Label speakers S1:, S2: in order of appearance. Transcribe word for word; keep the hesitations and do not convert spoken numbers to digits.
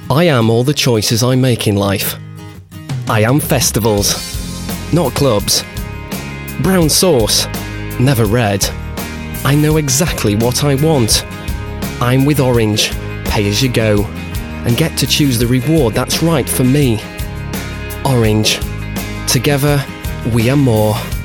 S1: I am all the choices I make in life. I am festivals, not clubs. Brown sauce, never red. I know exactly what I want. I'm with Orange, pay as you go, and get to choose the reward that's right for me. Orange. Together, we are more.